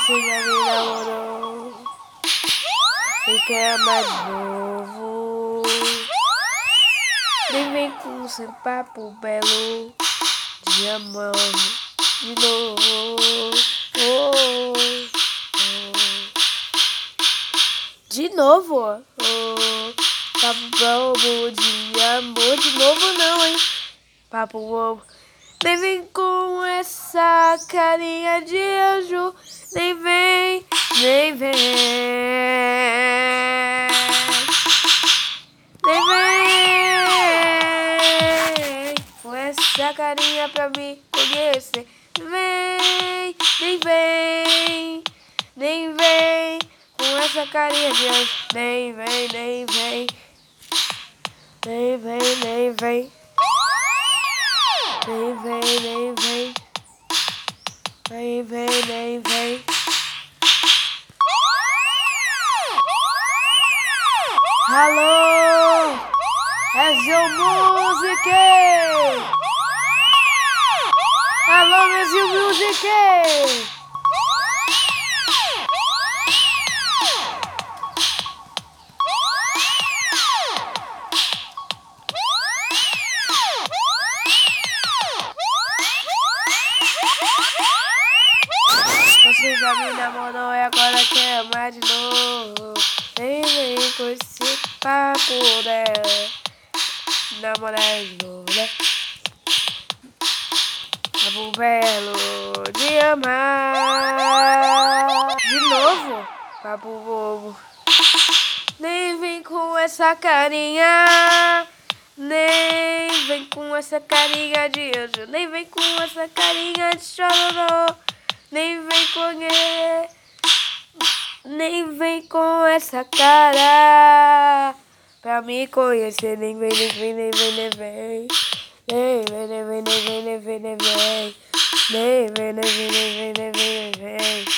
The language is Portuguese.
Você já me namorou e quer mais de novo. Nem vem com seu papo belo de amor de novo. Oh, oh. De novo? Oh, papo bobo de amor de novo não, hein? Papo bobo. Nem vem com essa carinha de anjo. Nem vem, nem vem. Nem vem com essa carinha pra me conhecer. Vem, nem vem. Nem vem com essa carinha de anjo. Nem vem, nem vem. Nem vem, nem vem. Nem vem, nem vem. Nem vem, nem vem. Alô, é Zil Music! Alô, é Zil Music! Você já me namorou e agora quer mais de novo. Nem vem com esse papo dela. Namorar de novo, né? Papo belo de amar. De novo? Papo bobo. Nem vem com essa carinha. Nem vem com essa carinha de anjo. Nem vem com essa carinha de chororô. Nem vem com ele. Nem vem com essa cara pra me conhecer. Nem vem, nem vem, nem vem, nem vem. Nem vem, nem vem, nem vem, nem vem, nem vem. Nem vem, nem vem, nem vem, nem vem, nem vem.